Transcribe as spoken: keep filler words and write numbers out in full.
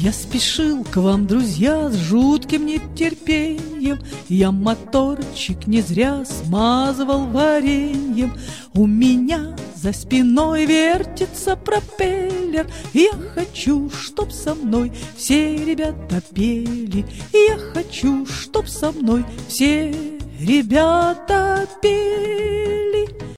Я спешил к вам, друзья, с жутким нетерпением. Я моторчик не зря смазывал вареньем. У меня за спиной вертится пропеллер. Я хочу, чтоб со мной все ребята пели. Я хочу, чтоб со мной все ребята пели.